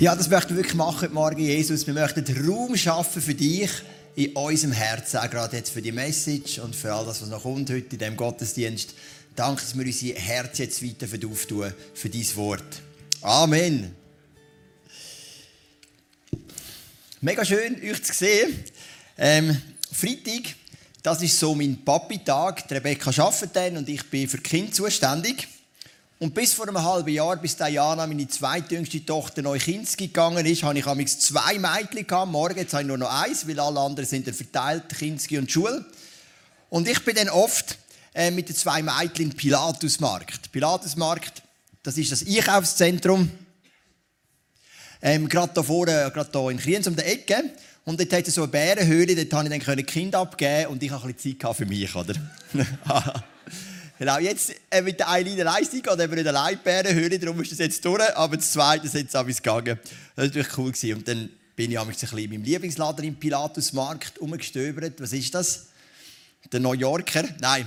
Ja, das möchten wir wirklich machen heute Morgen, Jesus. Wir möchten Raum schaffen für dich in unserem Herzen, auch gerade jetzt für die Message und für all das, was noch kommt heute in diesem Gottesdienst. Danke, dass wir unsere Herzen jetzt weiter auftun für dein Wort. Amen. Mega schön, euch zu sehen. Freitag, das ist so mein Papi-Tag. Rebecca arbeitet dann und ich bin für die Kinder zuständig. Und bis vor einem halben Jahr, bis Diana, meine zweitjüngste Tochter, neu ins Kind gegangen ist, hatte ich amigs 2 Mädchen gehabt. Morgen jetzt habe ich nur noch 1, weil alle anderen sind dann verteilt, Kinski und Schule. Und ich bin dann oft mit den 2 Mädchen im Pilatusmarkt. Pilatusmarkt, das ist das Einkaufszentrum. Gerade hier vorne, gerade hier in Kriens um die Ecke. Und dort hat es so eine Bärenhöhle, dort konnte ich dann die Kinder abgeben und ich hatte ein bisschen Zeit für mich, oder? Genau, jetzt mit der einen Leistung geht eben nicht allein die Bärenhöhle, darum ist das jetzt durch, aber das Zweite ist jetzt gegangen. Das war natürlich cool gewesen. Und dann bin ich ein bisschen in meinem Lieblingsladen im Pilatusmarkt rumgestöbert. Was ist das? Der New Yorker? Nein.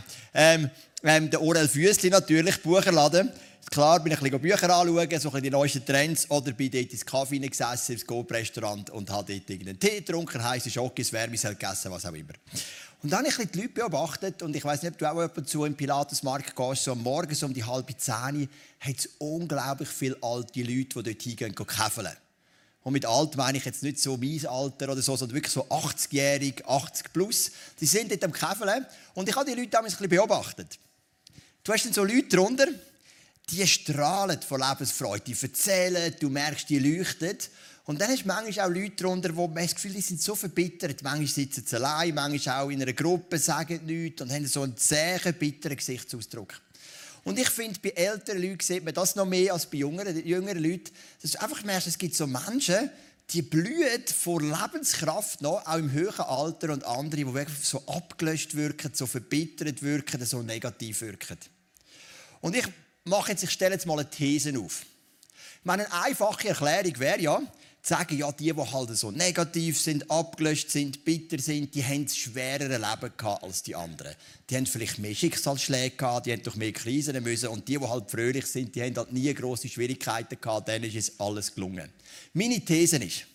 Der Orel Füssli natürlich, Bucherladen. Klar, bin ich ein bisschen Bücher anschauen, so ein bisschen die neuesten Trends, oder bin dort ins Kaffee gesessen, ins Coop-Restaurant und habe dort irgendeinen Tee getrunken, heisse Schokis, Wärmesel gegessen, was auch immer. Und dann habe ich die Leute beobachtet und ich weiss nicht, ob du auch ab und zu im Pilatusmarkt gehst, so am Morgen so um die 9:30 hat es unglaublich viele alte Leute, die dort hingehen, käfeln. Und mit alt meine ich jetzt nicht so mein Alter oder so, sondern wirklich so 80-jährig, 80 plus. Die sind dort am Käfeln und ich habe die Leute damals ein bisschen beobachtet. Du hast dann so Leute drunter, die strahlen von Lebensfreude, die erzählen, du merkst, die leuchten. Und dann hast du manchmal auch Leute darunter, wo man das Gefühl, die sind so verbittert. Manchmal sitzen sie allein, manchmal auch in einer Gruppe, sagen nichts und haben so einen zähen, bitteren Gesichtsausdruck. Und ich finde, bei älteren Leuten sieht man das noch mehr als bei jüngeren Leuten. Dass du einfach merkst, es gibt so Menschen, die blühen vor Lebenskraft noch, auch im höheren Alter, und andere, die wirklich so abgelöscht wirken, so verbittert wirken, so negativ wirken. Und ich stelle jetzt mal eine These auf. Ich meine, eine einfache Erklärung wäre ja, zu sagen, ja, die halt so negativ sind, abgelöscht sind, bitter sind, die haben ein schwereres Leben gehabt als die anderen. Die haben vielleicht mehr Schicksalsschläge gehabt, die haben durch mehr Krisen müssen. Und die halt fröhlich sind, die haben halt nie grosse Schwierigkeiten gehabt, denen ist es alles gelungen. Meine These ist,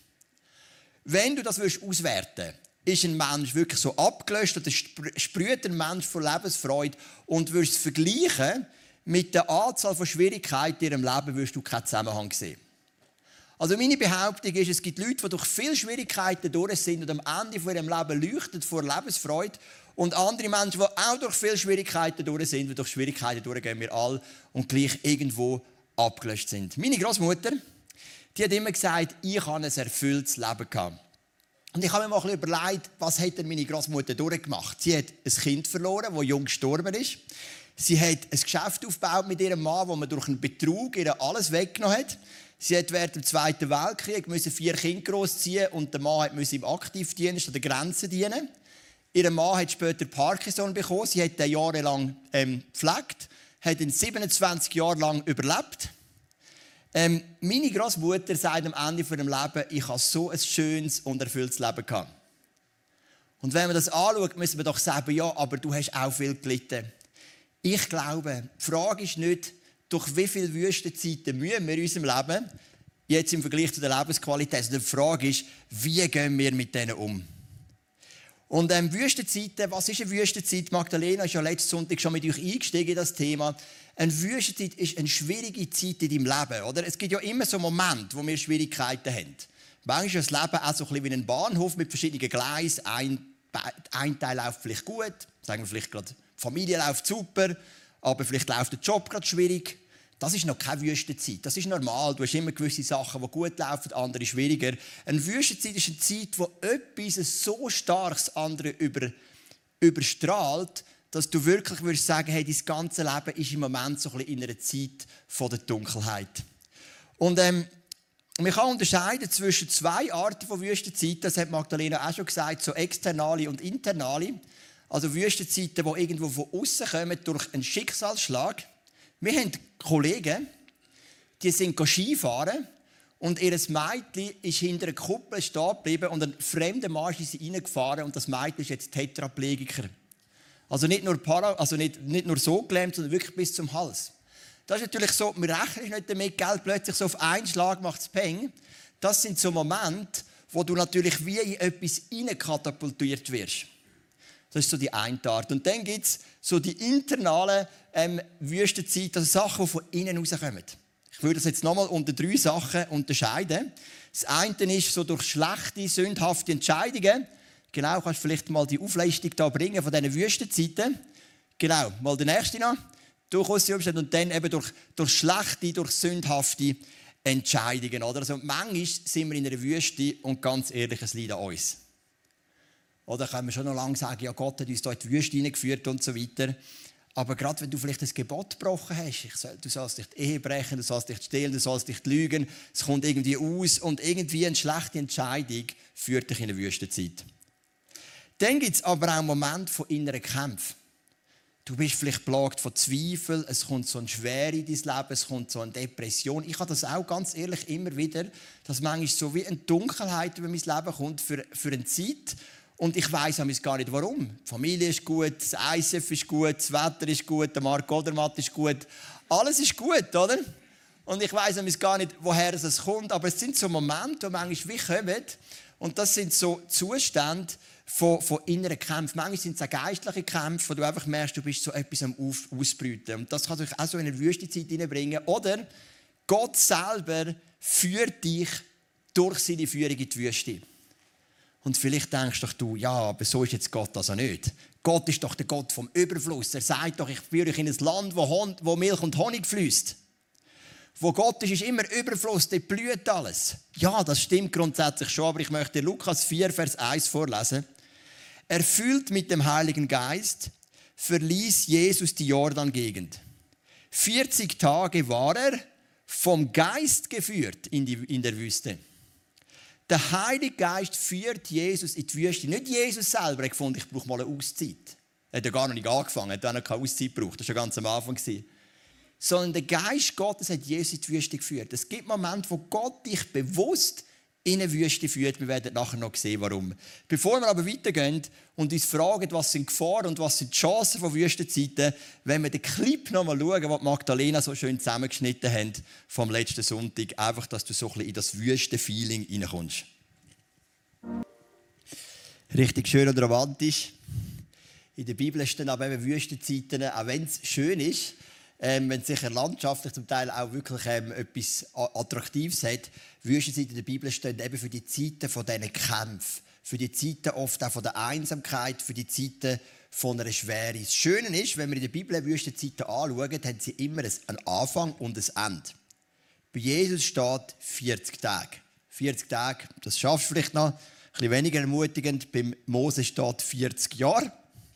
wenn du das auswerten willst, ist ein Mensch wirklich so abgelöscht oder sprüht ein Mensch von Lebensfreude und würdest es vergleichen mit der Anzahl von Schwierigkeiten in ihrem Leben, wirst du keinen Zusammenhang sehen. Also meine Behauptung ist, es gibt Leute, die durch viele Schwierigkeiten durch sind und am Ende von ihrem Leben leuchten vor Lebensfreude, und andere Menschen, die auch durch viele Schwierigkeiten durch sind, weil durch Schwierigkeiten durchgehen wir alle und gleich irgendwo abgelöscht sind. Meine Großmutter, die hat immer gesagt, ich habe ein erfülltes Leben gehabt. Und ich habe mir mal ein bisschen überlegt, was hat denn meine Großmutter durchgemacht? Sie hat ein Kind verloren, das jung gestorben ist. Sie hat ein Geschäft aufgebaut mit ihrem Mann, wo man durch einen Betrug ihr alles weggenommen hat. Sie hat während dem Zweiten Weltkrieg 4 Kinder großziehen und der Mann musste im Aktivdienst an der Grenze dienen. Ihr Mann hat später Parkinson bekommen. Sie hat ihn jahrelang gepflegt, hat ihn 27 Jahre lang überlebt. Meine Großmutter sagt am Ende von ihrem Leben, ich habe so ein schönes und erfülltes Leben gehabt. Und wenn man das anschaut, müssen wir doch sagen, ja, aber du hast auch viel gelitten. Ich glaube, die Frage ist nicht, durch wie viele Wüstenzeiten mühen wir in unserem Leben, jetzt im Vergleich zu der Lebensqualität, sondern die Frage ist, wie gehen wir mit denen um? Und Wüstenzeiten, was ist eine Wüstenzeit? Magdalena ist ja letzten Sonntag schon mit euch eingestiegen in das Thema. Eine Wüstenzeit ist eine schwierige Zeit in deinem Leben. Oder? Es gibt ja immer so Momente, wo wir Schwierigkeiten haben. Manchmal ist das Leben auch so ein bisschen wie ein Bahnhof mit verschiedenen Gleisen. Ein Teil läuft vielleicht gut, sagen wir vielleicht gerade, die Familie läuft super, aber vielleicht läuft der Job gerade schwierig. Das ist noch keine Wüstenzeit. Das ist normal. Du hast immer gewisse Sachen, die gut laufen, andere schwieriger. Eine Wüstenzeit ist eine Zeit, wo etwas so starkes andere überstrahlt, dass du wirklich würdest sagen, hey, dein ganze Leben ist im Moment so ein bisschen in einer Zeit von der Dunkelheit. Und man kann unterscheiden zwischen 2 Arten von Wüstenzeit. Das hat Magdalena auch schon gesagt, so externe und internale. Also Wüstenzeiten, die irgendwo von außen kommen durch einen Schicksalsschlag. Wir haben Kollegen, die sind Skifahren und ihr Mädchen ist hinter einer Kuppel stehen geblieben und ein fremder Mann ist in sie reingefahren und das Mädchen ist jetzt Tetraplegiker. Also nicht nur so gelähmt, sondern wirklich bis zum Hals. Das ist natürlich so, wir rechnen nicht damit, Geld plötzlich so auf einen Schlag macht es Peng. Das sind so Momente, wo du natürlich wie in etwas hineinkatapultiert wirst. Das ist so die eine Art. Und dann gibt es so die internalen Wüstenzeit, also Sachen, die von innen rauskommen. Ich würde das jetzt nochmal unter 3 Sachen unterscheiden. Das eine ist so durch schlechte, sündhafte Entscheidungen. Genau, kannst du vielleicht mal die Auflistung da bringen von diesen Wüstenzeiten. Genau, mal der nächste noch. Durch unsere Umstände und dann eben durch schlechte, durch sündhafte Entscheidungen. Oder? Also manchmal sind wir in einer Wüste und ganz ehrlich, es liegt an uns. Oder können wir schon noch lange sagen, ja, Gott hat uns da in die Wüste hineingeführt und so weiter. Aber gerade wenn du vielleicht ein Gebot gebrochen hast, du sollst nicht die Ehe brechen, du sollst nicht stehlen, du sollst nicht lügen, es kommt irgendwie aus und irgendwie eine schlechte Entscheidung führt dich in eine Wüstenzeit. Dann gibt es aber auch einen Moment von inneren Kämpfen. Du bist vielleicht plagt von Zweifeln, es kommt so eine Schwere in dein Leben, es kommt so eine Depression. Ich habe das auch ganz ehrlich immer wieder, dass manchmal so wie eine Dunkelheit über mein Leben kommt für eine Zeit. Und ich weiss gar nicht, warum. Die Familie ist gut, das ISF ist gut, das Wetter ist gut, der Marc Odermatt ist gut. Alles ist gut, oder? Und ich weiss gar nicht, woher es kommt. Aber es sind so Momente, die manchmal wie kommen. Und das sind so Zustände von inneren Kämpfen. Manchmal sind es auch geistliche Kämpfe, wo du einfach merkst, du bist so etwas am Ausbrüten. Und das kann dich auch so in eine Wüstezeit hineinbringen. Oder Gott selber führt dich durch seine Führung in die Wüste. Und vielleicht denkst doch du, ja, aber so ist jetzt Gott also nicht. Gott ist doch der Gott vom Überfluss. Er sagt doch, ich führe euch in ein Land, wo Milch und Honig fließt. Wo Gott ist immer Überfluss, dort blüht alles. Ja, das stimmt grundsätzlich schon, aber ich möchte Lukas 4, Vers 1 vorlesen. Erfüllt mit dem Heiligen Geist verließ Jesus die Jordan-Gegend. 40 Tage war er vom Geist geführt in der Wüste. Der Heilige Geist führt Jesus in die Wüste. Nicht Jesus selber hat gefunden, ich brauche mal eine Auszeit. Er hat ja gar noch nicht angefangen, er hat auch noch keine Auszeit gebraucht. Das war ja ganz am Anfang. Sondern der Geist Gottes hat Jesus in die Wüste geführt. Es gibt Momente, wo Gott dich bewusst in eine Wüste führt. Wir werden nachher noch sehen, warum. Bevor wir aber weitergehen und uns fragen, was sind Gefahren und was sind die Chancen von Wüstenzeiten, wenn wir den Clip noch mal schauen, den Magdalena so schön zusammengeschnitten hat vom letzten Sonntag, einfach, dass du so ein bisschen in das Wüstenfeeling reinkommst. Richtig schön und romantisch. In der Bibel stehen aber eben Wüstenzeiten, auch wenn es schön ist, wenn es sicher landschaftlich zum Teil auch wirklich etwas Attraktives hat. Wüstenzeiten in der Bibel stehen eben für die Zeiten von diesen Kämpfen, für die Zeiten oft auch von der Einsamkeit, für die Zeiten von einer Schwere. Das Schöne ist, wenn wir in der Bibel Wüstenzeiten anschauen, haben sie immer einen Anfang und ein Ende. Bei Jesus steht 40 Tage. 40 Tage, das schaffst du vielleicht noch. Ein bisschen weniger ermutigend, beim Mose steht 40 Jahre.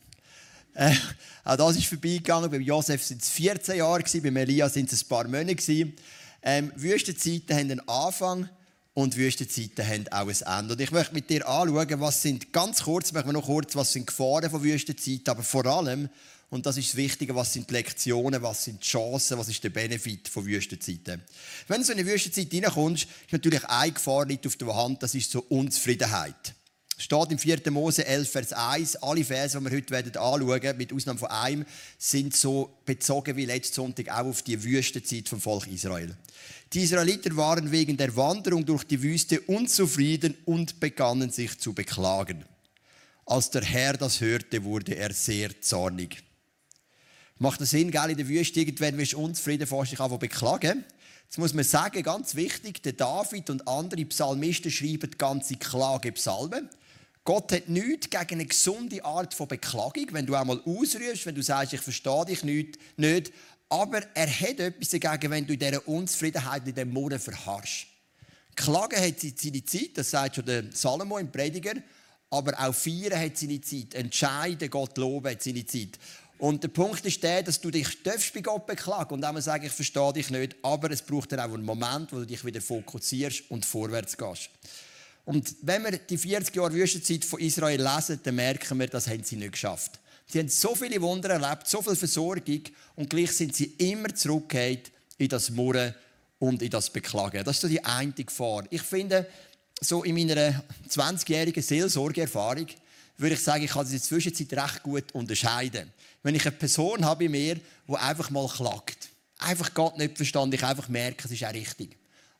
Auch das ist vorbeigegangen. Bei Josef waren es 14 Jahre, bei Elia waren es ein paar Monate. Wüstenzeiten haben einen Anfang und Wüstenzeiten haben auch ein Ende. Und ich möchte mit dir anschauen, was sind was sind Gefahren von Wüstenzeiten, aber vor allem, und das ist das Wichtige, was sind die Lektionen, was sind die Chancen, was ist der Benefit von Wüstenzeiten. Wenn du so in eine Wüstenzeit reinkommst, ist natürlich eine Gefahr liegt auf der Hand, das ist so Unzufriedenheit. Es steht im 4. Mose 11, Vers 1, alle Verse, die wir heute anschauen werden, mit Ausnahme von einem, sind so bezogen wie letzten Sonntag auch auf die Wüstenzeit vom Volk Israel. Die Israeliter waren wegen der Wanderung durch die Wüste unzufrieden und begannen sich zu beklagen. Als der Herr das hörte, wurde er sehr zornig. Macht das Sinn, gell? In der Wüste irgendwann wirst du unzufrieden, fährst dich an zu beklagen. Jetzt muss man sagen, ganz wichtig, der David und andere Psalmisten schreiben ganze Klagepsalmen. Gott hat nichts gegen eine gesunde Art von Beklagung, wenn du einmal ausrührst, wenn du sagst, ich verstehe dich nicht. Aber er hat etwas dagegen, wenn du in dieser Unzufriedenheit, in diesem Murren verharrst. Klagen hat seine Zeit, das sagt schon der Salomo im Prediger, aber auch Feiern hat seine Zeit. Entscheiden, Gott loben hat seine Zeit. Und der Punkt ist der, dass du dich bei Gott beklagen und einmal sagen, ich verstehe dich nicht, aber es braucht dann auch einen Moment, wo du dich wieder fokussierst und vorwärts gehst. Und wenn wir die 40 Jahre Wüstenzeit von Israel lesen, dann merken wir, das haben sie nicht geschafft. Sie haben so viele Wunder erlebt, so viel Versorgung und gleich sind sie immer zurückgekehrt in das Murren und in das Beklagen. Das ist so die eine Gefahr. Ich finde, so in meiner 20-jährigen Seelsorgeerfahrung würde ich sagen, ich kann das in der Zwischenzeit recht gut unterscheiden. Wenn ich eine Person habe bei mir, die einfach mal klagt, einfach Gott nicht verstanden, ich einfach merke, es ist auch richtig.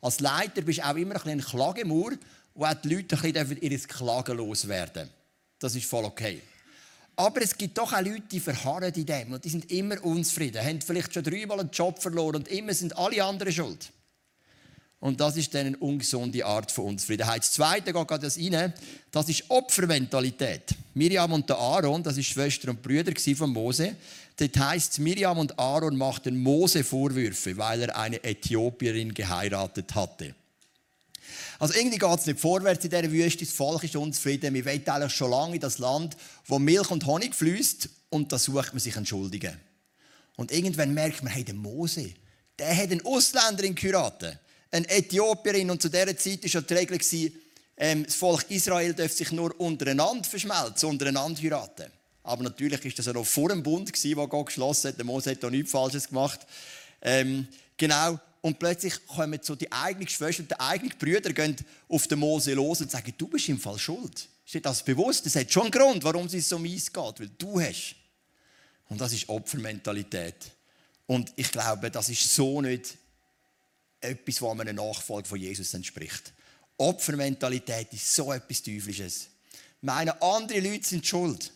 Als Leiter bist du auch immer ein Klagemauer, wo auch die Leute ein bisschen ihr Klagen loswerden. Das ist voll okay. Aber es gibt doch auch Leute, die verharren in dem und die sind immer unzufrieden, haben vielleicht schon 3-mal einen Job verloren und immer sind alle anderen schuld. Und das ist dann eine ungesunde Art von Unzufriedenheit. Das Zweite geht das rein, das ist Opfermentalität. Miriam und der Aaron, das ist Schwester und Brüder von Mose. Dort heisst es, Miriam und Aaron machten Mose Vorwürfe, weil er eine Äthiopierin geheiratet hatte. Also irgendwie geht es nicht vorwärts in dieser Wüste, das Volk ist unzufrieden. Wir wollen eigentlich schon lange in das Land, wo Milch und Honig fließt, und da sucht man sich einen Schuldigen. Und irgendwann merkt man, hey, der Mose, der hat einen Ausländerin geheiratet, eine Äthiopierin, und zu dieser Zeit war ja die Regel, das Volk Israel dürfte sich nur untereinander verschmelzen, untereinander heiraten. Aber natürlich war das ja noch vor dem Bund, den Gott geschlossen hat. Der Mose hat da nichts Falsches gemacht. Genau. Und plötzlich kommen so die eigenen Schwestern und die eigenen Brüder gehen auf den Mose los und sagen, du bist im Fall schuld. Ist dir das bewusst? Das hat schon einen Grund, warum es so mies geht, weil du hast. Und das ist Opfermentalität. Und ich glaube, das ist so nicht etwas, was einer Nachfolge von Jesus entspricht. Opfermentalität ist so etwas Teuflisches. Meine, andere Leute sind schuld.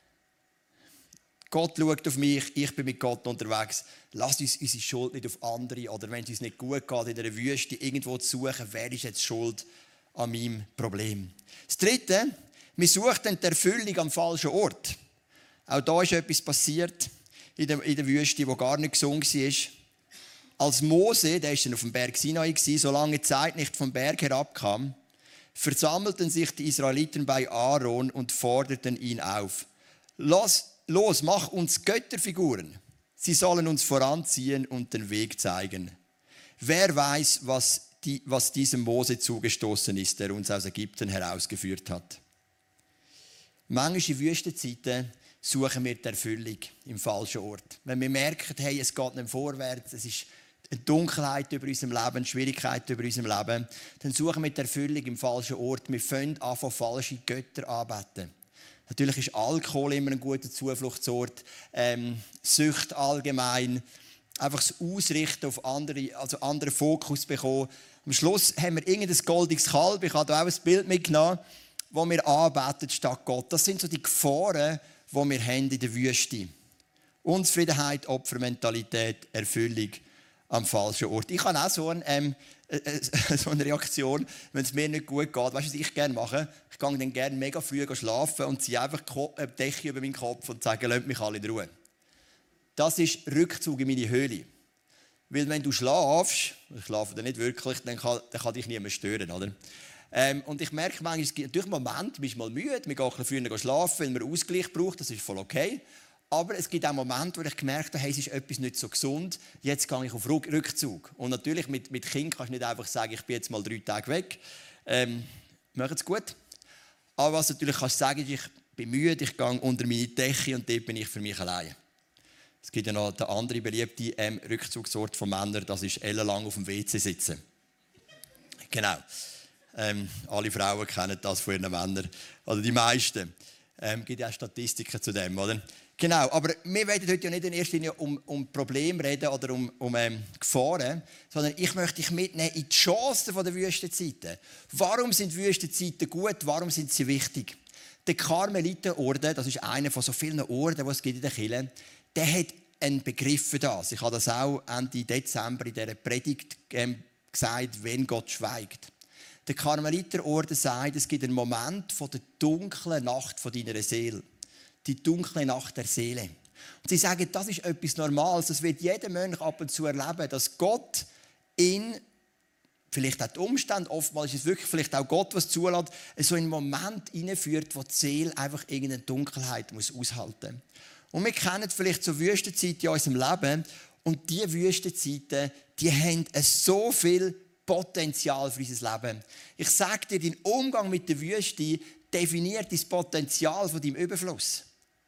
Gott schaut auf mich, ich bin mit Gott unterwegs. Lass uns unsere Schuld nicht auf andere, oder wenn es uns nicht gut geht, in der Wüste irgendwo zu suchen, wer ist jetzt schuld an meinem Problem. Das Dritte, wir suchen die Erfüllung am falschen Ort. Auch da ist etwas passiert in der Wüste, wo gar nicht gesund war. Als Mose, der war dann auf dem Berg Sinai, solange die Zeit nicht vom Berg herabkam, versammelten sich die Israeliten bei Aaron und forderten ihn auf. Los, mach uns Götterfiguren. Sie sollen uns voranziehen und den Weg zeigen. Wer weiß, was diesem Mose zugestoßen ist, der uns aus Ägypten herausgeführt hat. Manchmal in Wüstenzeiten suchen wir die Erfüllung im falschen Ort. Wenn wir merken, hey, es geht nicht vorwärts, es ist eine Dunkelheit über unserem Leben, eine Schwierigkeit über unserem Leben, dann suchen wir die Erfüllung im falschen Ort. Wir fangen an, falsche Götter anzubeten. Natürlich ist Alkohol immer ein guter Zufluchtsort, Sucht allgemein, einfach das Ausrichten auf andere, also anderen Fokus bekommen. Am Schluss haben wir irgendein goldiges Kalb, ich habe da auch ein Bild mitgenommen, das wir anbeten statt Gott. Das sind so die Gefahren, die wir haben in der Wüste. Unzufriedenheit, Opfermentalität, Erfüllung am falschen Ort. Ich habe auch so eine Reaktion, wenn es mir nicht gut geht. Weißt du, was ich gerne mache? Ich gehe dann gerne mega früh schlafen und ziehe einfach die Decke über meinen Kopf und sage, lasst mich alle in Ruhe. Das ist Rückzug in meine Höhle. Weil wenn du schlafst, ich schlafe dann nicht wirklich, dann kann dich niemand stören, oder? Und ich merke manchmal, es gibt natürlich Momente, man ist mal müde, man geht ein bisschen früher schlafen, weil man Ausgleich braucht, das ist voll okay. Aber es gibt auch Momente, wo ich gemerkt habe, hey, es ist etwas nicht so gesund, jetzt gehe ich auf Rückzug. Und natürlich mit Kind kannst du nicht einfach sagen, ich bin jetzt mal 3 Tage weg. Macht es gut. Aber was du natürlich kannst sagen, ist, ich bin müde, ich gehe unter meine Decke und dort bin ich für mich allein. Es gibt ja noch den anderen beliebten Rückzugsort von Männern, das ist ellenlang auf dem WC sitzen. Genau. Alle Frauen kennen das von ihren Männern. Oder die meisten. Es gibt ja auch Statistiken zu dem, oder? Genau, aber wir werden heute ja nicht in erster Linie um Probleme reden oder um Gefahren, sondern ich möchte dich mitnehmen in die Chancen der Wüstenzeiten. Warum sind Wüstenzeiten gut? Warum sind sie wichtig? Der Karmelitenorden, das ist einer von so vielen Orden, die es gibt in der Kirche, der hat einen Begriff für das. Ich habe das auch Ende Dezember in dieser Predigt gesagt, wenn Gott schweigt. Der Karmeliterorden sagt, es gibt einen Moment von der dunklen Nacht von deiner Seele. Die dunkle Nacht der Seele. Und sie sagen, das ist etwas Normales. Das wird jeder Mönch ab und zu erleben, dass Gott in, vielleicht auch die Umstände, oftmals ist es wirklich vielleicht auch Gott, was zulässt, so einen Moment hineinführt, wo die Seele einfach irgendeine Dunkelheit aushalten muss. Und wir kennen vielleicht so Wüstenzeiten in unserem Leben. Und diese Wüstenzeiten, die haben so viel Potenzial für unser Leben. Ich sage dir, dein Umgang mit der Wüste definiert das Potenzial von deinem Überfluss.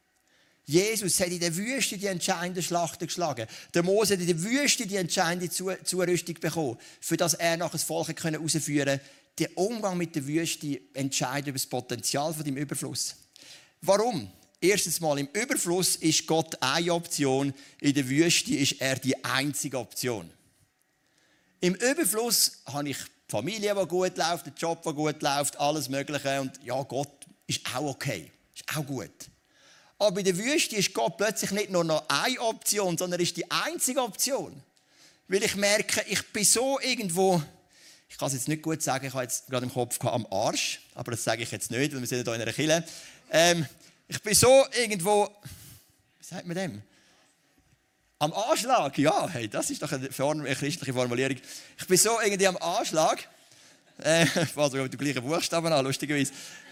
Jesus hat in der Wüste die entscheidende Schlacht geschlagen. Der Mose hat in der Wüste die entscheidende Zurüstung bekommen, für das er nachher das Volk herausführen konnte. Der Umgang mit der Wüste entscheidet über das Potenzial von deinem Überfluss. Warum? Erstens mal, im Überfluss ist Gott eine Option, in der Wüste ist er die einzige Option. Im Überfluss habe ich die Familie, die gut läuft, den Job, der gut läuft, alles Mögliche. Und ja, Gott ist auch okay, ist auch gut. Aber in der Wüste ist Gott plötzlich nicht nur noch eine Option, sondern ist die einzige Option. Weil ich merke, ich bin so irgendwo, ich kann es jetzt nicht gut sagen, ich habe jetzt gerade im Kopf am Arsch, aber das sage ich jetzt nicht, weil wir sind hier in einer Kirche. Ich bin so irgendwo, wie sagt man dem? Am Anschlag, ja, hey, das ist doch eine christliche Formulierung. Ich bin so irgendwie am Anschlag. Ich fange sogar mit dem gleichen Buchstaben an, lustigerweise.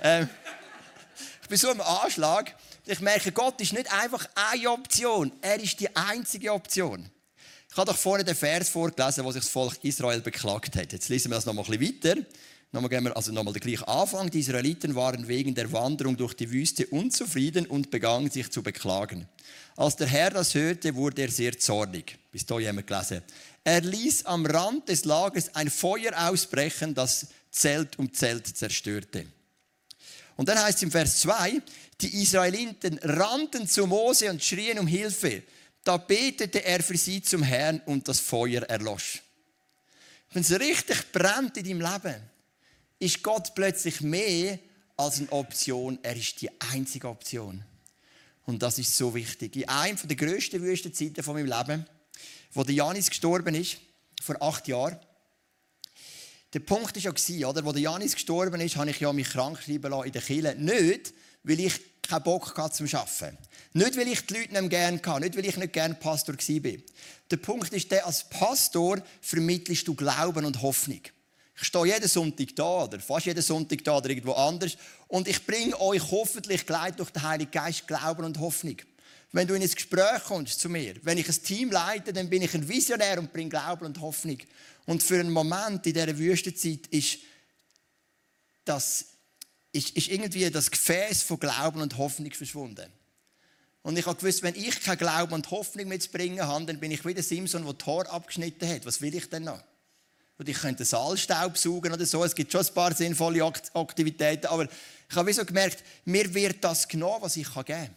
Ich bin so am Anschlag. Ich merke, Gott ist nicht einfach eine Option. Er ist die einzige Option. Ich habe doch vorhin den Vers vorgelesen, wo sich das Volk Israel beklagt hat. Jetzt lesen wir das noch mal ein bisschen weiter. Nochmal den gleichen Anfang. Die Israeliten waren wegen der Wanderung durch die Wüste unzufrieden und begannen sich zu beklagen. Als der Herr das hörte, wurde er sehr zornig. Bis da jemand gelesen. Er ließ am Rand des Lagers ein Feuer ausbrechen, das Zelt um Zelt zerstörte. Und dann heißt es im Vers 2, die Israeliten rannten zu Mose und schrien um Hilfe. Da betete er für sie zum Herrn und das Feuer erlosch. Wenn es richtig brennt in deinem Leben, ist Gott plötzlich mehr als eine Option. Er ist die einzige Option. Und das ist so wichtig. In einer der grössten Wüstenzeiten von meinem Leben, wo der Janis gestorben ist, vor 8 Jahren, der Punkt war ja, oder? Wo der Janis gestorben ist, habe ich ja mich krank schreiben lassen in der Kirche. Nicht, weil ich keinen Bock hatte zum Arbeiten. Nicht, weil ich die Leute nicht gerne hatte. Nicht, weil ich nicht gerne Pastor war. Der Punkt ist der, als Pastor vermittelst du Glauben und Hoffnung. Ich stehe jeden Sonntag da, oder fast jeden Sonntag da, oder irgendwo anders. Und ich bringe euch hoffentlich geleitet durch den Heiligen Geist Glauben und Hoffnung. Wenn du in ein Gespräch kommst zu mir, wenn ich ein Team leite, dann bin ich ein Visionär und bringe Glauben und Hoffnung. Und für einen Moment in dieser Wüstenzeit ist irgendwie das Gefäß von Glauben und Hoffnung verschwunden. Und ich habe gewusst, wenn ich keinen Glauben und Hoffnung mitzubringen habe, dann bin ich wie der Simson, der Tor abgeschnitten hat. Was will ich denn noch? Und ich könnte Saalstaub saugen oder so. Es gibt schon ein paar sinnvolle Aktivitäten. Aber ich habe so gemerkt, mir wird das genommen, was ich geben kann.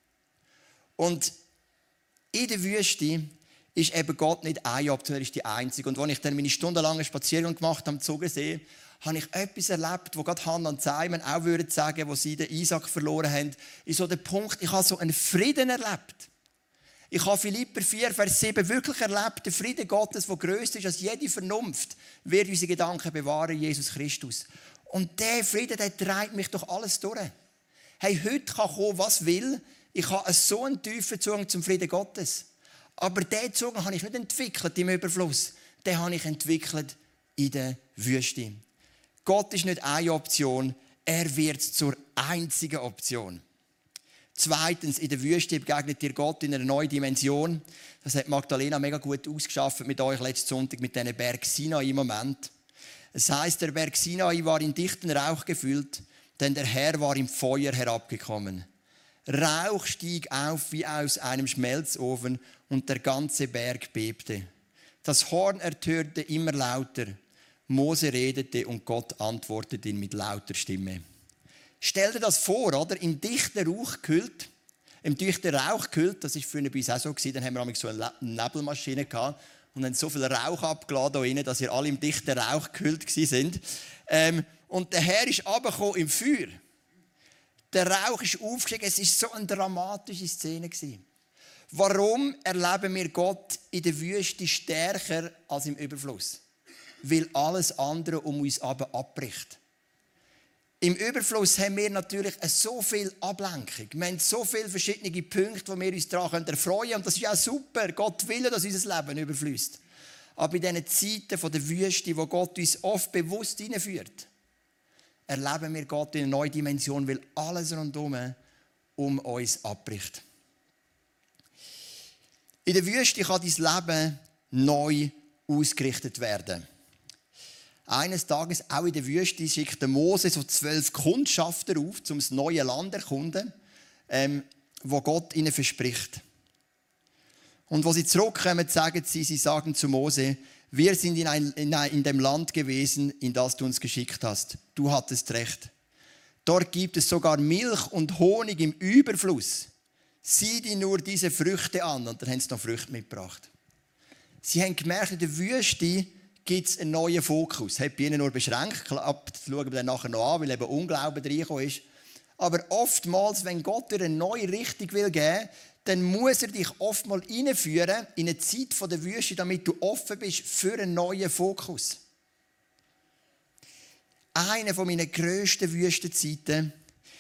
Und in der Wüste ist eben Gott nicht eine Option, er ist die einzige. Und als ich dann meine stundenlangen Spaziergang gemacht habe am Zugersee, habe ich etwas erlebt, wo gerade Hannah und Simon auch würden sagen, wo sie den Isaac verloren haben. Ist so der Punkt, ich habe so einen Frieden erlebt. Ich habe Philipper 4, Vers 7 wirklich erlebt, der Friede Gottes, der grösser ist als jede Vernunft, wird unsere Gedanken bewahren, Jesus Christus. Und der Friede, der treibt mich durch alles durch. Hey, heute kann kommen, was will. Ich habe so einen tiefen Zugang zum Frieden Gottes. Aber diesen Zugang habe ich nicht entwickelt im Überfluss. Den habe ich entwickelt in der Wüste. Gott ist nicht eine Option, er wird zur einzigen Option. Zweitens, in der Wüste begegnet dir Gott in einer neuen Dimension. Das hat Magdalena mega gut ausgeschafft mit euch letzten Sonntag mit diesem Berg Sinai im Moment. Es heisst, der Berg Sinai war in dichten Rauch gefüllt, denn der Herr war im Feuer herabgekommen. Rauch stieg auf wie aus einem Schmelzofen und der ganze Berg bebte. Das Horn ertönte immer lauter. Mose redete und Gott antwortete ihn mit lauter Stimme. Stell dir das vor, oder? Im dichten Rauch gehüllt, im dichten Rauch gehüllt, das war früher bei uns auch so, dann haben wir so eine Nebelmaschine gehabt und haben so viel Rauch abgeladen da rein, dass ihr alle im dichten Rauch gehüllt sind. Und der Herr ist runtergekommen im Feuer. Der Rauch ist aufgestiegen, es war so eine dramatische Szene. Warum erleben wir Gott in der Wüste stärker als im Überfluss? Weil alles andere um uns abbricht. Im Überfluss haben wir natürlich so viel Ablenkung. Wir haben so viele verschiedene Punkte, wo wir uns daran erfreuen können. Und das ist auch super. Gott will, dass unser Leben überfließt. Aber in diesen Zeiten der Wüste, wo Gott uns oft bewusst hineinführt, erleben wir Gott in einer neuen Dimension, weil alles rundherum um uns abbricht. In der Wüste kann dein Leben neu ausgerichtet werden. Eines Tages, auch in der Wüste, schickt der Mose so 12 Kundschafter auf, um das neue Land zu erkunden, wo Gott ihnen verspricht. Und als sie zurückkommen, sagen sie sagen zu Mose, wir sind in dem Land gewesen, in das du uns geschickt hast. Du hattest recht. Dort gibt es sogar Milch und Honig im Überfluss. Sieh dir nur diese Früchte an. Und dann haben sie noch Früchte mitgebracht. Sie haben gemerkt, in der Wüste gibt es einen neuen Fokus. Das hat bei ihnen nur beschränkt. Das schauen wir dann nachher noch an, weil eben Unglauben reingekommen ist. Aber oftmals, wenn Gott dir eine neue Richtung geben will, dann muss er dich oftmals hineinführen in eine Zeit der Wüste, damit du offen bist für einen neuen Fokus. Eine meiner grössten Wüstenzeiten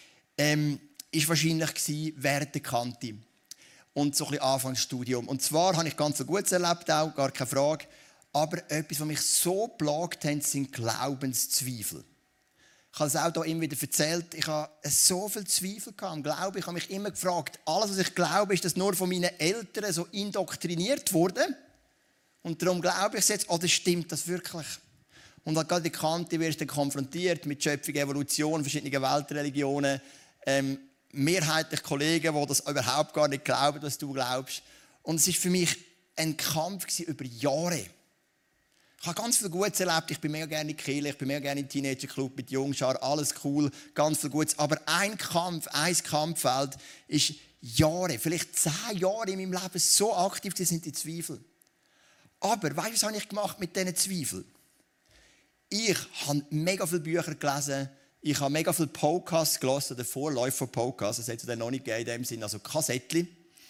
war wahrscheinlich während der Kante und so ein bisschen Anfangsstudium. Und zwar habe ich ganz so Gutes erlebt, auch, gar keine Frage. Aber etwas, was mich so plagt hat, sind Glaubenszweifel. Ich habe es auch hier immer wieder erzählt. Ich habe so viel Zweifel am Glauben. Ich habe mich immer gefragt, alles, was ich glaube, ist das nur von meinen Eltern so indoktriniert worden. Und darum glaube ich es jetzt, oder stimmt das wirklich? Und gerade in der Kante wirst du dann konfrontiert mit Schöpfung, Evolution, verschiedenen Weltreligionen. Mehrheitlich Kollegen, die das überhaupt gar nicht glauben, was du glaubst. Und es war für mich ein Kampf über Jahre. Ich habe ganz viel Gutes erlebt. Ich bin mega gerne in die Kirche, ich bin mega gerne im Teenagerclub mit Jungschar, alles cool, ganz viel Gutes. Aber ein Kampffeld ist Jahre, vielleicht 10 Jahre in meinem Leben so aktiv, das sind die Zweifel. Aber weißt du, was habe ich gemacht mit diesen Zweifeln? Ich habe mega viele Bücher gelesen, ich habe mega viele Podcasts gelesen, oder Vorläufer von Podcasts, das hat es dann noch nicht gegeben in dem Sinne, also Kassettchen.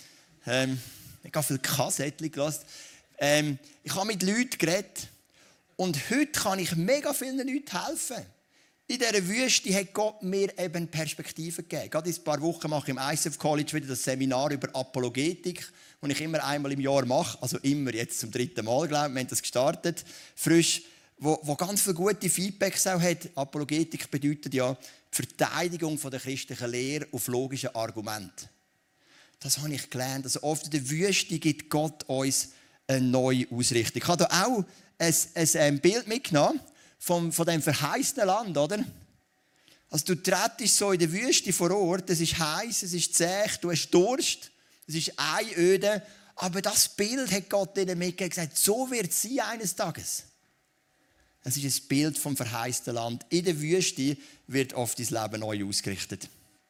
Mega viele Kassettchen gelesen. Ich habe mit Leuten geredet und heute kann ich mega vielen Leuten helfen. In dieser Wüste hat Gott mir eben Perspektiven gegeben. Gerade in ein paar Wochen mache ich im ICF College wieder das Seminar über Apologetik, das ich immer einmal im Jahr mache, also immer jetzt zum 3. Mal, glaube ich, wir haben das gestartet, frisch, wo ganz viele gute Feedbacks auch hat. Apologetik bedeutet ja die Verteidigung der christlichen Lehre auf logischen Argumenten. Das habe ich gelernt. Also oft in der Wüste gibt Gott uns eine neue Ausrichtung. Ich habe hier auch ein Bild mitgenommen von dem verheißenen Land, oder? Also du trittst so in der Wüste vor Ort, es ist heiß, es ist zäh, du hast Durst, es ist Einöde, aber das Bild hat Gott ihnen mitgegeben und gesagt, so wird es sein eines Tages. Es ist ein Bild vom verheißten Land. In der Wüste wird oft dein Leben neu ausgerichtet.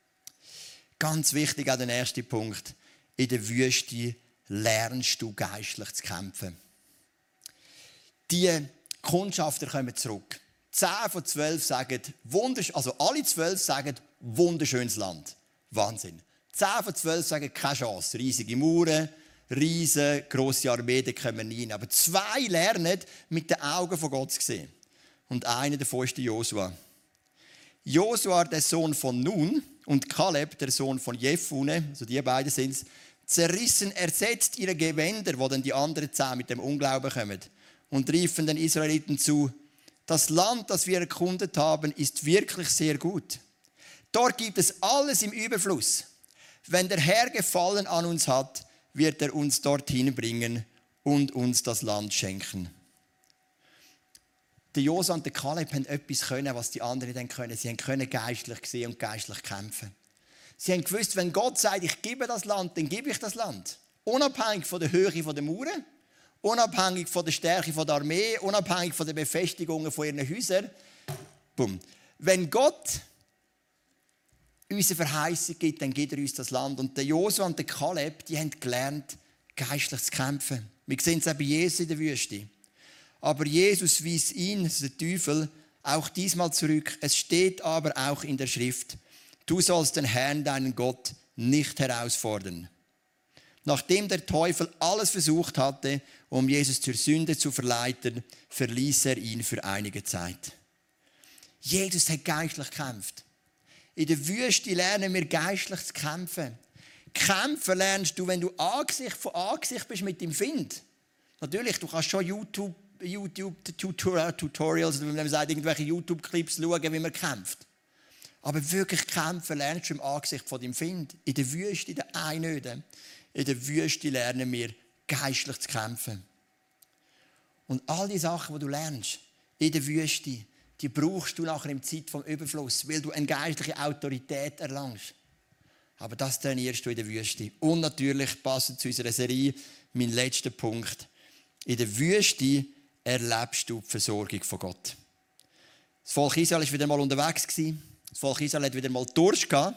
Ganz wichtig, auch der erste Punkt. In der Wüste lernst du geistlich zu kämpfen. Die Kundschafter kommen zurück. 10 von 12 sagen, also alle 12 sagen, wunderschönes Land. Wahnsinn. 10 von 12 sagen, keine Chance. Riesige Mauern, grosse Armee, da können wir nie hin. Aber 2 lernen, mit den Augen von Gott zu sehen. Und einer davon ist Josua. Josua, der Sohn von Nun, und Kaleb, der Sohn von Jefune, also die beiden sind es, zerrissen ersetzt ihre Gewänder, wo dann die anderen 10 mit dem Unglauben kommen, und riefen den Israeliten zu, das Land, das wir erkundet haben, ist wirklich sehr gut. Dort gibt es alles im Überfluss. Wenn der Herr Gefallen an uns hat, wird er uns dorthin bringen und uns das Land schenken. Der Josua und der Kaleb haben etwas können, was die anderen dann können. Sie können geistlich sehen und geistlich kämpfen. Sie haben gewusst, wenn Gott sagt, ich gebe das Land, dann gebe ich das Land. Unabhängig von der Höhe der Mauern, unabhängig von der Stärke der Armee, unabhängig von den Befestigungen von ihren Häusern. Boom. Wenn Gott uns eine Verheißung gibt, dann gibt er uns das Land. Und der Josua und der Kaleb, die haben gelernt, geistlich zu kämpfen. Wir sehen es auch bei Jesus in der Wüste. Aber Jesus wies ihn, das ist der Teufel, auch diesmal zurück. Es steht aber auch in der Schrift, du sollst den Herrn, deinen Gott, nicht herausfordern. Nachdem der Teufel alles versucht hatte, um Jesus zur Sünde zu verleiten, verließ er ihn für einige Zeit. Jesus hat geistlich gekämpft. In der Wüste lernen wir geistlich zu kämpfen. Kämpfen lernst du, wenn du Angesicht von Angesicht bist mit dem Find. Natürlich, du kannst schon YouTube-Tutorials, wenn man sagt, irgendwelche YouTube-Clips schauen, wie man kämpft. Aber wirklich kämpfen lernst du im Angesicht von deinem Find. In der Wüste, in der Einöde. In der Wüste lernen wir, geistlich zu kämpfen. Und all die Sachen, die du lernst, in der Wüste, die brauchst du nachher in der Zeit vom Überfluss, weil du eine geistliche Autorität erlangst. Aber das trainierst du in der Wüste. Und natürlich, passend zu unserer Serie, mein letzter Punkt. In der Wüste erlebst du die Versorgung von Gott. Das Volk Israel war wieder mal unterwegs. Das Volk Israel hat wieder mal Durst gehabt.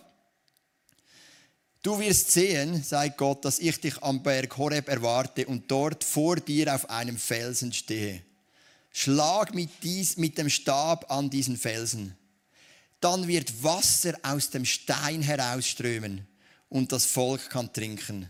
Du wirst sehen, sagt Gott, dass ich dich am Berg Horeb erwarte und dort vor dir auf einem Felsen stehe. schlag mit dem Stab an diesen Felsen. Dann wird Wasser aus dem Stein herausströmen und das Volk kann trinken.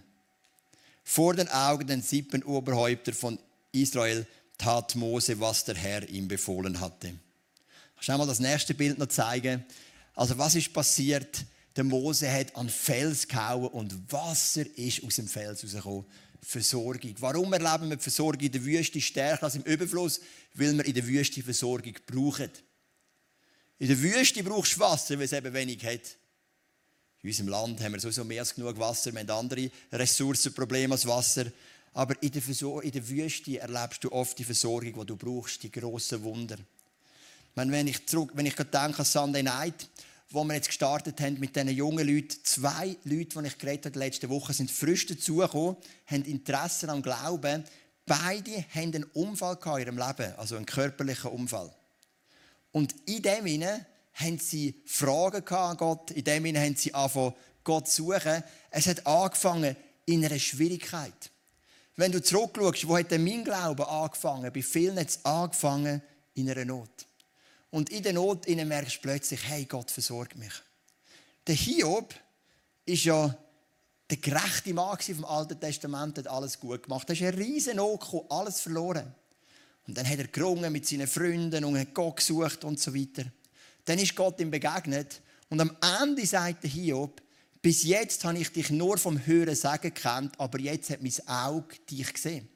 Vor den Augen der 7 Oberhäupter von Israel tat Mose, was der Herr ihm befohlen hatte. Kannst du einmal das nächste Bild noch zeigen? Also was ist passiert? Der Mose hat an den Fels gehauen und Wasser ist aus dem Fels rausgekommen. Versorgung. Warum erleben wir die Versorgung in der Wüste stärker als im Überfluss? Weil wir in der Wüste Versorgung brauchen. In der Wüste brauchst du Wasser, weil es eben wenig hat. In unserem Land haben wir sowieso mehr als genug Wasser. Wir haben andere Ressourcenprobleme als Wasser. Aber in der Wüste erlebst du oft die Versorgung, die du brauchst, die grossen Wunder. Wenn ich gerade denke an Sunday Night, wo wir jetzt gestartet haben mit diesen jungen Leuten, 2 Leute, die ich geredet habe, letzte Woche, sind frisch dazugekommen, haben Interesse am Glauben. Beide haben einen Unfall in ihrem Leben, also einen körperlichen Unfall. Und in dem hinein haben sie Fragen an Gott, in dem hinein haben sie angefangen, Gott zu suchen. Es hat angefangen in einer Schwierigkeit. Wenn du zurückschaust, wo hat denn mein Glaube angefangen? Bei vielen hat es angefangen in einer Not. Und in der Not merkst du plötzlich, hey, Gott versorgt mich. Der Hiob ist ja der gerechte Mann vom Alten Testament, hat alles gut gemacht. Da ist eine riesen Not gekommen, alles verloren. Und dann hat er gerungen mit seinen Freunden und hat Gott gesucht und so weiter. Dann ist Gott ihm begegnet und am Ende sagt der Hiob, bis jetzt habe ich dich nur vom Hören sagen gekannt, aber jetzt hat mein Auge dich gesehen.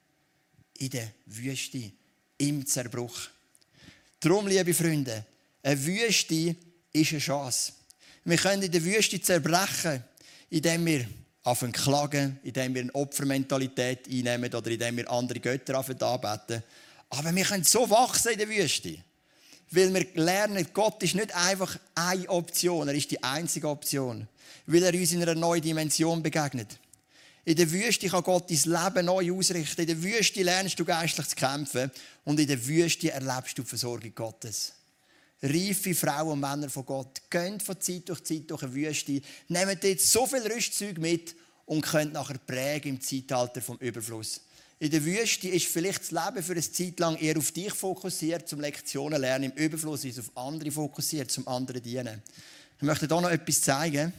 In der Wüste, im Zerbruch. Darum, liebe Freunde, eine Wüste ist eine Chance. Wir können in der Wüste zerbrechen, indem wir anfangen zu klagen, indem wir eine Opfermentalität einnehmen oder indem wir andere Götter anbeten. Aber wir können so wachsen in der Wüste. Weil wir lernen, Gott ist nicht einfach eine Option, er ist die einzige Option. Weil er uns in einer neuen Dimension begegnet. In der Wüste kann Gott dein Leben neu ausrichten. In der Wüste lernst du geistlich zu kämpfen. Und in der Wüste erlebst du die Versorgung Gottes. Reife Frauen und Männer von Gott gehen von Zeit durch eine Wüste, nehmen dort so viel Rüstzeug mit und können nachher prägen im Zeitalter vom Überfluss. In der Wüste ist vielleicht das Leben für eine Zeit lang eher auf dich fokussiert, zum Lektionen lernen. Im Überfluss ist es auf andere fokussiert, zum anderen dienen. Ich möchte hier noch etwas zeigen.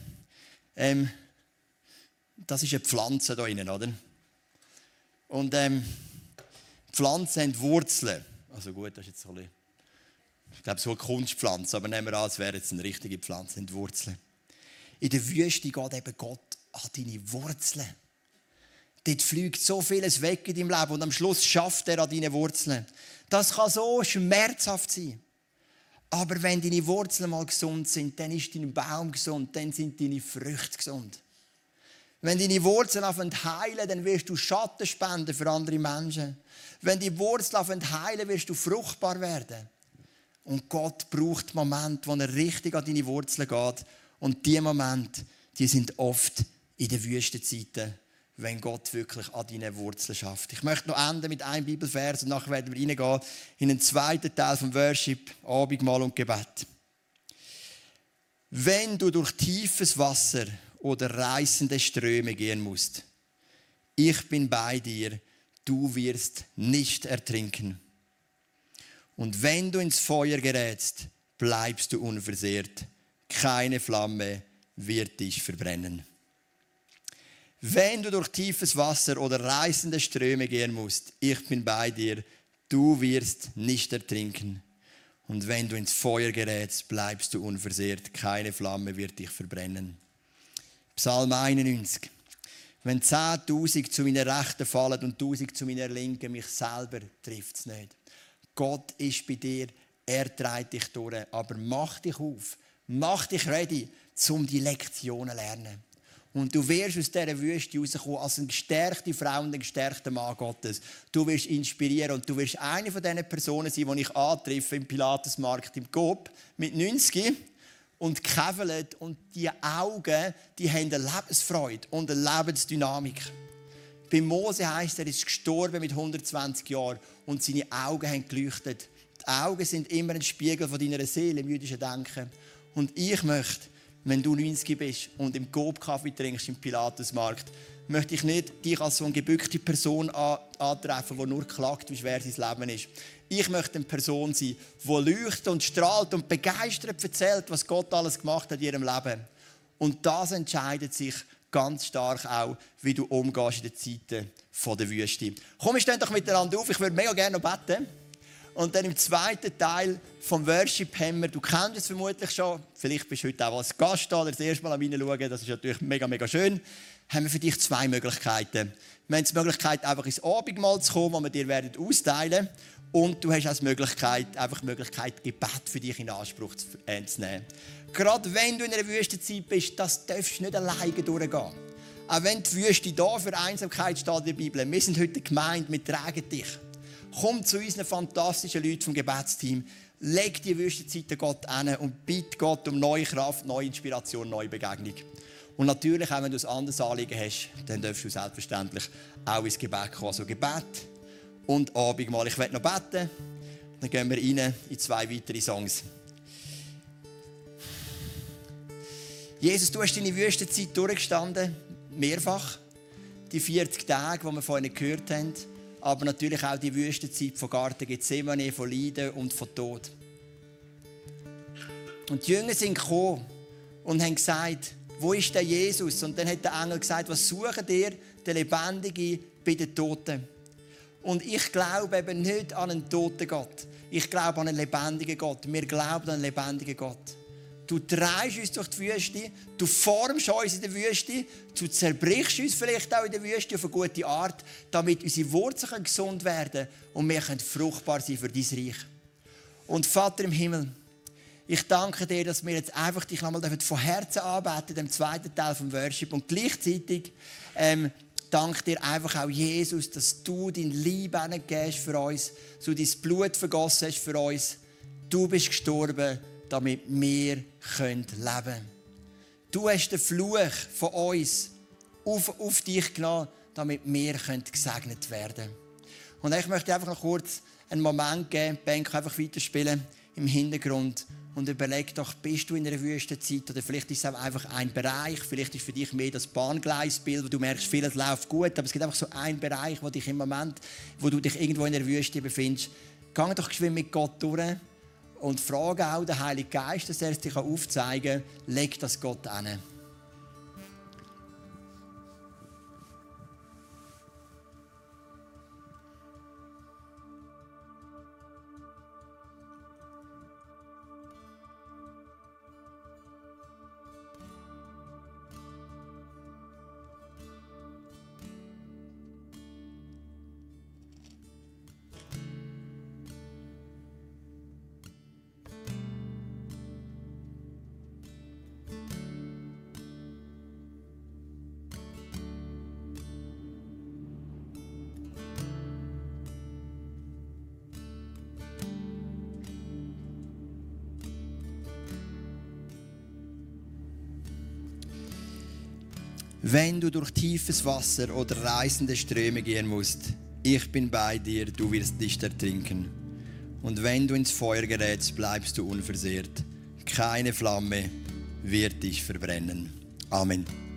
Das ist eine Pflanze hier drin, oder? Und Pflanzen haben Wurzeln. Also gut, das ist jetzt so ein bisschen, ich glaube, so eine Kunstpflanze, aber nehmen wir an, es wäre jetzt eine richtige Pflanze, haben Wurzeln. In der Wüste geht eben Gott an deine Wurzeln. Dort fliegt so vieles weg in deinem Leben und am Schluss schafft er an deinen Wurzeln. Das kann so schmerzhaft sein. Aber wenn deine Wurzeln mal gesund sind, dann ist dein Baum gesund, dann sind deine Früchte gesund. Wenn deine Wurzeln heilen, dann wirst du Schatten spenden für andere Menschen. Wenn die Wurzeln heilen, wirst du fruchtbar werden. Und Gott braucht Momente, wo er richtig an deine Wurzeln geht. Und diese Momente, die sind oft in den Wüstenzeiten, wenn Gott wirklich an deinen Wurzeln schafft. Ich möchte noch enden mit einem Bibelvers und nachher werden wir reingehen in den zweiten Teil vom Worship, Abendmahl und Gebet. Wenn du durch tiefes Wasser oder reißende Ströme gehen musst, ich bin bei dir, du wirst nicht ertrinken. Und wenn du ins Feuer gerätst, bleibst du unversehrt. Keine Flamme wird dich verbrennen. Wenn du durch tiefes Wasser oder reißende Ströme gehen musst, ich bin bei dir, du wirst nicht ertrinken. Und wenn du ins Feuer gerätst, bleibst du unversehrt. Keine Flamme wird dich verbrennen. Psalm 91. Wenn 10.000 zu meiner Rechten fallen und 1.000 zu meiner Linken, mich selber trifft es nicht. Gott ist bei dir, er trägt dich durch. Aber mach dich auf, mach dich ready, um die Lektionen zu lernen. Und du wirst aus dieser Wüste rauskommen als eine gestärkte Frau und ein gestärkter Mann Gottes. Du wirst inspirieren und du wirst eine von diesen Personen sein, die ich antreffe im Pilatusmarkt im Coop mit 90 und käfelt. Und die Augen, die haben eine Lebensfreude und eine Lebensdynamik. Bei Mose heisst, er ist gestorben mit 120 Jahren und seine Augen haben geleuchtet. Die Augen sind immer ein Spiegel von deiner Seele im jüdischen Denken. Und ich möchte, wenn du 90 bist und im Coop Kaffee trinkst im Pilatusmarkt, möchte ich nicht dich als so eine gebückte Person antreffen, die nur klagt, wie schwer sein Leben ist. Ich möchte eine Person sein, die leuchtet und strahlt und begeistert erzählt, was Gott alles gemacht hat in ihrem Leben. Und das entscheidet sich ganz stark auch, wie du umgehst in den Zeiten der Wüste. Komm, wir stehen doch miteinander auf. Ich würde mega gerne noch beten. Und dann im zweiten Teil vom Worship haben wir, du kennst es vermutlich schon, vielleicht bist du heute auch als Gast da oder das erste Mal an mich schauen, das ist natürlich mega, mega schön, haben wir für dich zwei Möglichkeiten. Wir haben die Möglichkeit, einfach ins Abendmahl zu kommen, das wir dir austeilen werden. Und du hast auch die Möglichkeit, Gebet für dich in Anspruch zu nehmen. Gerade wenn du in einer Wüstenzeit bist, das darfst du nicht alleine durchgehen. Auch wenn die Wüste da für Einsamkeit steht in der Bibel. Wir sind heute gemeint, wir tragen dich. Komm zu unseren fantastischen Leuten vom Gebetsteam. Leg die Wüstenzeit Gott an und bitte Gott um neue Kraft, neue Inspiration, neue Begegnung. Und natürlich, auch wenn du ein anderes Anliegen hast, dann darfst du selbstverständlich auch ins Gebet kommen. Also Gebet und Abendmahl. Ich werde noch beten, dann gehen wir rein in zwei weitere Songs. Jesus, du hast deine Wüstenzeit durchgestanden, mehrfach. Die 40 Tage, die wir vorhin gehört haben, aber natürlich auch die Wüstenzeit von Garten Gethsemane, von Leiden und von Tod. Und die Jünger sind gekommen und haben gesagt, wo ist der Jesus? Und dann hat der Engel gesagt, was sucht ihr, der Lebendige, bei den Toten? Und ich glaube eben nicht an einen toten Gott. Ich glaube an einen lebendigen Gott. Wir glauben an einen lebendigen Gott. Du treibst uns durch die Wüste, du formst uns in der Wüste, du zerbrichst uns vielleicht auch in der Wüste auf eine gute Art, damit unsere Wurzeln gesund werden und wir können fruchtbar sein für dein Reich. Und Vater im Himmel, ich danke dir, dass wir jetzt einfach dich nochmal von Herzen anbeten, dem zweiten Teil vom Worship. Und gleichzeitig danke dir einfach auch, Jesus, dass du dein Leben hingegeben hast für uns, dass du dein Blut vergossen hast für uns. Du bist gestorben, damit wir leben können. Du hast den Fluch von uns auf dich genommen, damit wir gesegnet werden können. Und ich möchte einfach noch kurz einen Moment geben, die Bank einfach weiterspielen im Hintergrund und überleg doch, bist du in einer Wüstenzeit oder vielleicht ist es auch einfach ein Bereich, vielleicht ist für dich mehr das Bahngleisbild, wo du merkst, vieles läuft gut, aber es gibt einfach so einen Bereich, wo du dich irgendwo in der Wüste befindest. Geh doch geschwind mit Gott durch. Und frage auch den Heiligen Geist, dass er es dir aufzeigen kann, leg das Gott an. Wenn du durch tiefes Wasser oder reißende Ströme gehen musst, ich bin bei dir, du wirst nicht ertrinken. Und wenn du ins Feuer gerätst, bleibst du unversehrt. Keine Flamme wird dich verbrennen. Amen.